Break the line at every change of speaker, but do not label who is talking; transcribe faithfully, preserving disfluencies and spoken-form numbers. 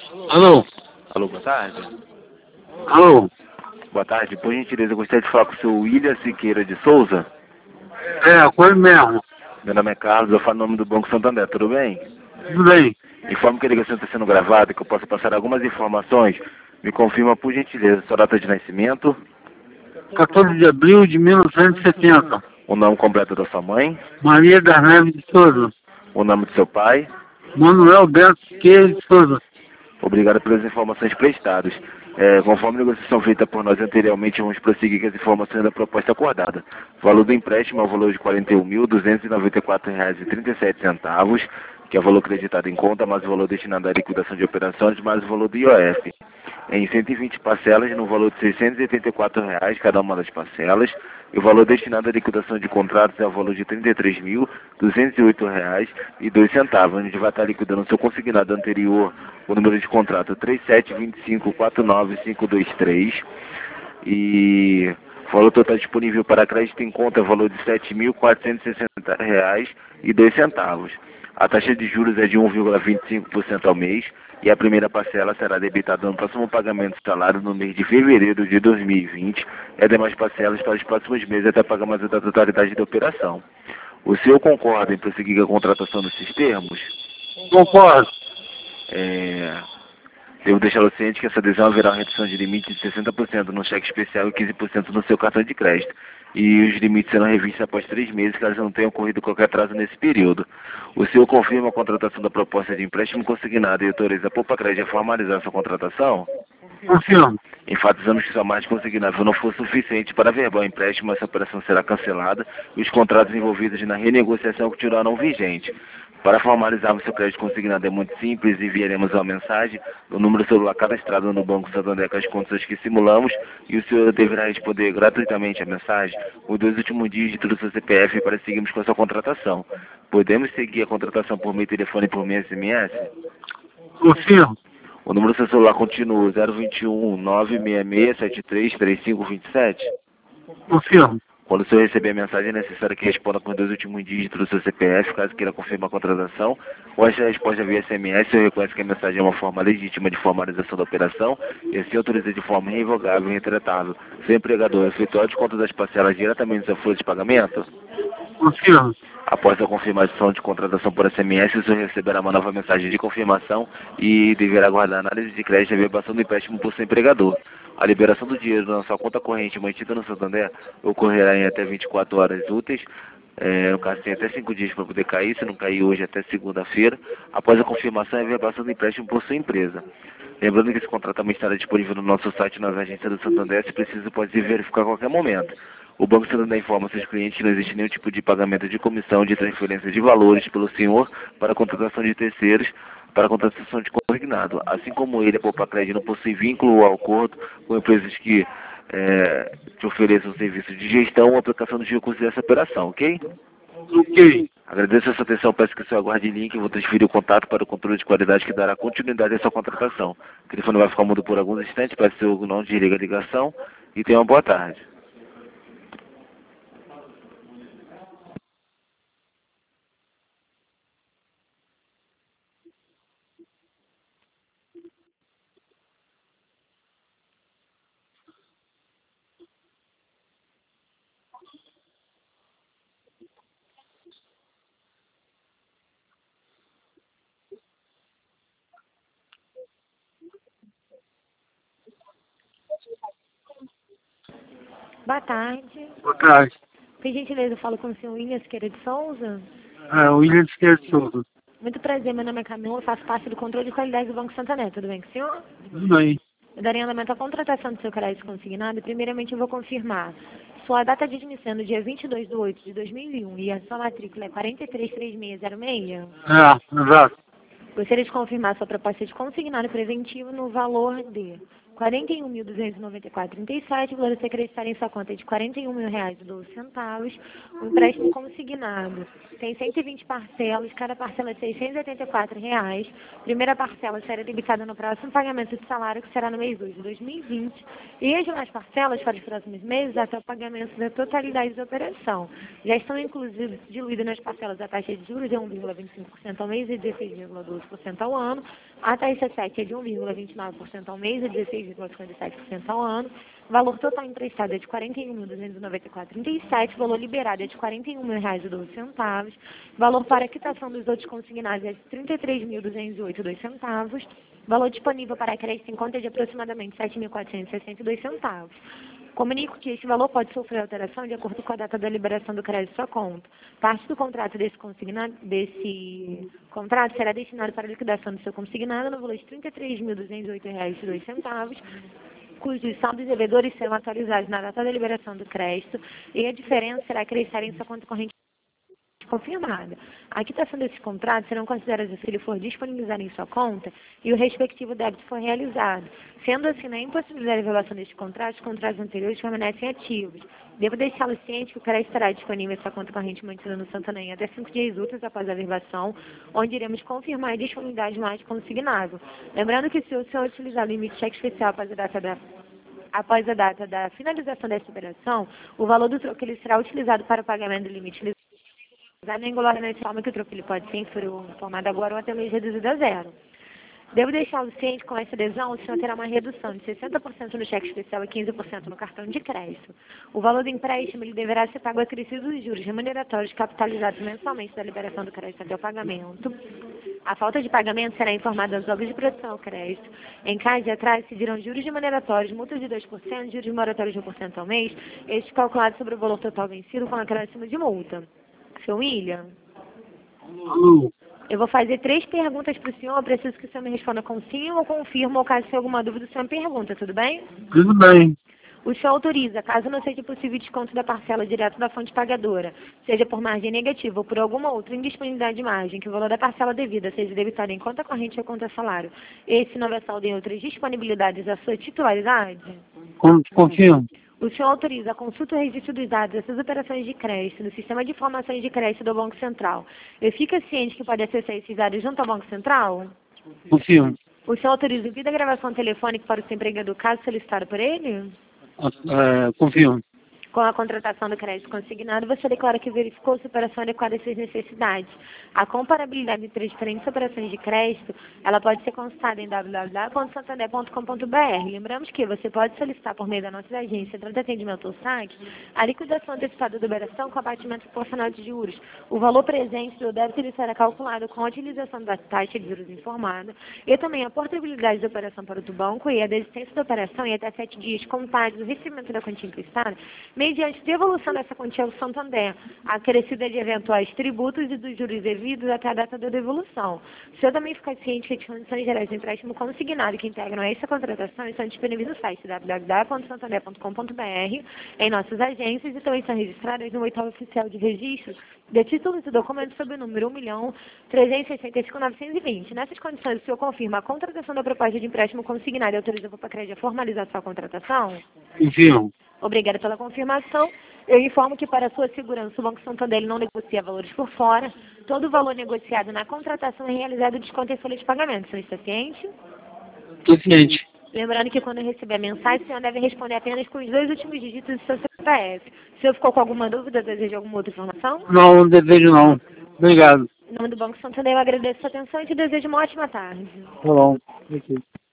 Alô?
Alô, boa tarde.
Alô?
Boa tarde. Por gentileza, eu gostaria de falar com o seu William Siqueira de Souza.
É, foi mesmo.
Meu nome é Carlos, eu falo em nome do Banco Santander, tudo bem?
Tudo bem.
Informo que a ligação está sendo gravada e que eu posso passar algumas informações. Me confirma, por gentileza, sua data de nascimento,
quatorze de abril de mil novecentos e setenta.
o nome completo da sua mãe,
Maria das Neves de Souza.
o nome do seu pai.
Manuel Bento Siqueira de Souza.
Obrigado pelas informações prestadas. É, conforme a negociação feita por nós anteriormente, vamos prosseguir com as informações da proposta acordada. O valor do empréstimo é o valor de quarenta e um mil duzentos e noventa e quatro reais e trinta e sete centavos, que é o valor creditado em conta, mais o valor destinado à liquidação de operações, mais o valor do I O F. Em cento e vinte parcelas, no valor de seiscentos e oitenta e quatro reais cada uma das parcelas, e o valor destinado à liquidação de contratos é o valor de trinta e três mil duzentos e oito reais e dois centavos. A gente vai estar liquidando o seu consignado anterior, o número de contrato três sete dois cinco quatro nove cinco dois três, e o valor total disponível para crédito em conta é o valor de sete mil quatrocentos e sessenta reais e dois centavos. A taxa de juros é de um vírgula vinte e cinco por cento ao mês e a primeira parcela será debitada no próximo pagamento do salário no mês de fevereiro de dois mil e vinte e as demais parcelas para os próximos meses até pagamento da totalidade da operação. O senhor concorda em prosseguir com a contratação nesses termos?
Concordo.
É... Devo deixá-lo ciente que essa adesão haverá uma redução de limite de sessenta por cento no cheque especial e quinze por cento no seu cartão de crédito. E os limites serão revistos após três meses, caso não tenha ocorrido qualquer atraso nesse período. O senhor confirma a contratação da proposta de empréstimo consignado e autoriza a Poupa Crédito a formalizar sua contratação?
Confirmo.
Enfatizamos que sua margem consignável não for suficiente para verbal empréstimo, essa operação será cancelada e os contratos envolvidos na renegociação continuarão vigentes. Para formalizarmos seu crédito consignado é muito simples, enviaremos uma mensagem no número celular cadastrado no Banco Santander com as condições que simulamos e o senhor deverá responder gratuitamente a mensagem os dois últimos dígitos do seu C P F para seguirmos com a sua contratação. Podemos seguir a contratação por meio telefone e por meio S M S?
Confirmo.
O número do seu celular continua zero dois um nove seis seis sete três três cinco dois sete?
Confirmo.
Quando o senhor receber a mensagem, é necessário que responda com os dois últimos dígitos do seu C P F, caso queira confirmar a contratação. Ou esta resposta via S M S, o senhor reconhece que a mensagem é uma forma legítima de formalização da operação e assim autoriza de forma irrevogável e retratável seu empregador efetuar o desconto das parcelas diretamente no seu folha de pagamento?
Confirmo.
Após a confirmação de contratação por S M S, o senhor receberá uma nova mensagem de confirmação e deverá aguardar a análise de crédito e a averbação do empréstimo por seu empregador. A liberação do dinheiro na sua conta corrente mantida no Santander ocorrerá em até vinte e quatro horas úteis. É, no caso, tem até cinco dias para poder cair, se não cair hoje, até segunda-feira, após a confirmação e a averbação do empréstimo por sua empresa. Lembrando que esse contrato também estará disponível no nosso site nas agências do Santander, se preciso pode verificar a qualquer momento. O Banco Santander informa seus clientes que não existe nenhum tipo de pagamento de comissão de transferência de valores pelo senhor para a contratação de terceiros, para a contratação de consignado. Assim como ele, a Poupa Crédito não possui vínculo ou acordo com empresas que é, te ofereçam serviços de gestão ou aplicação dos recursos dessa operação, ok?
Ok.
Agradeço a sua atenção, peço que o senhor aguarde em link e vou transferir o contato para o controle de qualidade que dará continuidade à sua contratação. O telefone vai ficar mudo por alguns instantes, peço que o senhor não desligue a ligação e tenha uma boa tarde.
Boa tarde.
Boa tarde.
Por gentileza, eu falo com o senhor William Siqueira de Souza.
É, William Siqueira de Souza.
Muito prazer, meu nome é Camila, eu faço parte do controle de qualidade do Banco Santander. Tudo bem com o senhor?
Tudo bem.
Eu darei andamento à contratação do seu crédito consignado e primeiramente eu vou confirmar. Sua data de admissão é no dia vinte e dois de oito de dois mil e um e a sua matrícula é quatro três três seis zero seis?
É, exato.
Gostaria de confirmar sua proposta de consignado preventivo no valor de quarenta e um mil duzentos e noventa e quatro reais e trinta e sete centavos. O valor a ser acrescentado em sua conta é de quarenta e um mil reais e doze centavos. O empréstimo consignado tem cento e vinte parcelas, cada parcela é seiscentos e oitenta e quatro reais. Primeira parcela será debitada no próximo pagamento de salário, que será no mês dois de dois mil e vinte. E as demais parcelas para os próximos meses até o pagamento da totalidade da operação. Já estão inclusive diluídas nas parcelas a taxa de juros de um vírgula vinte e cinco por cento ao mês e dezesseis vírgula doze por cento ao ano. A taxa sete é de um vírgula vinte e nove por cento ao mês e dezesseis vírgula cinquenta e sete por cento ao ano. O valor total emprestado é de quarenta e um mil duzentos e noventa e quatro reais e trinta e sete centavos. O valor liberado é de quarenta e um mil reais e doze centavos. O valor para quitação dos outros consignados é de trinta e três mil duzentos e oito reais e dois centavos. O valor disponível para crédito em conta é de aproximadamente sete mil quatrocentos e sessenta e dois centavos. Comunico que este valor pode sofrer alteração de acordo com a data da liberação do crédito em sua conta. Parte do contrato desse, consignado, desse contrato será destinado para a liquidação do seu consignado no valor de trinta e três mil duzentos e oito reais e dois centavos, cujos saldos devedores serão atualizados na data da liberação do crédito e a diferença será acrescentada em sua conta corrente confirmada. A quitação desses contratos serão considerados se ele for disponibilizado em sua conta e o respectivo débito for realizado. Sendo assim, na impossibilidade de revelação destes contratos, os contratos anteriores permanecem ativos. Devo deixá-lo ciente que o crédito estará disponível em sua conta corrente mantida no Santander até cinco dias úteis após a verbação, onde iremos confirmar a disponibilidade mais consignável. Lembrando que se o senhor utilizar o limite cheque especial após a data da após a data da finalização desta operação, o valor do troco ele será utilizado para o pagamento do limite nem engolada na forma que o troco ele pode ser informado agora ou até mês reduzido a zero. Devo deixá-lo ciente que com essa adesão, o senhor terá uma redução de sessenta por cento no cheque especial e quinze por cento no cartão de crédito. O valor do empréstimo ele deverá ser pago acrescido dos juros remuneratórios capitalizados mensalmente da liberação do crédito até o pagamento. A falta de pagamento será informada aos órgãos de produção ao crédito. Em caso de atraso, se dirão juros remuneratórios, multas de dois por cento, juros moratórios de um por cento ao mês, estes calculados sobre o valor total vencido com acréscimo de multa. Seu William?
Alô?
Eu vou fazer três perguntas para o senhor. Eu preciso que o senhor me responda com sim ou confirma, ou caso tenha alguma dúvida, o senhor me pergunta, tudo bem?
Tudo bem.
O senhor autoriza, caso não seja possível desconto da parcela direto da fonte pagadora, seja por margem negativa ou por alguma outra indisponibilidade de margem, que o valor da parcela devida seja debitado em conta corrente ou conta salário, esse não é saldo em outras disponibilidades da sua titularidade?
Confirmo.
O senhor autoriza a consulta e registro dos dados dessas operações de crédito no Sistema de Informações de Crédito do Banco Central. E fica ciente que pode acessar esses dados junto ao Banco Central?
Confirmo.
O senhor autoriza o envio da gravação telefônica para o seu empregador caso solicitado por ele?
É, confirmo.
Com a contratação do crédito consignado, você declara que verificou se a operação adequada às suas necessidades. A comparabilidade entre as diferentes operações de crédito, ela pode ser consultada em w w w ponto santander ponto com ponto b r. Lembramos que você pode solicitar por meio da nossa agência, tanto atendimento ao saque, a liquidação antecipada da operação com abatimento proporcional de juros. O valor presente do débito ele será calculado com a utilização da taxa de juros informada e também a portabilidade da operação para o banco e a desistência da operação em até sete dias contados do recebimento da quantia emprestada, mediante devolução dessa quantia ao Santander, acrescida de eventuais tributos e dos juros devidos até a data da devolução. O senhor também fica ciente que as condições gerais do empréstimo consignado que integram essa contratação estão disponíveis no site w w w ponto santander ponto com ponto b r, em nossas agências e também são registradas no oitavo oficial de registro de títulos e documentos sob o número um milhão trezentos e sessenta e cinco mil novecentos e vinte. Nessas condições, o senhor confirma a contratação da proposta de empréstimo consignado e autoriza a Crédito a formalizar sua contratação?
Confirmo.
Obrigada pela confirmação. Eu informo que, para sua segurança, o Banco Santander não negocia valores por fora. Todo o valor negociado na contratação é realizado desconto em folha de pagamento. O senhor está ciente?
Estou ciente.
Lembrando que, quando receber a mensagem, o senhor deve responder apenas com os dois últimos dígitos do seu C P F. O senhor ficou com alguma dúvida, deseja alguma outra informação?
Não, não desejo não. Obrigado.
Em nome do Banco Santander, eu agradeço a sua atenção e te desejo uma ótima tarde.
Tá bom. Ok.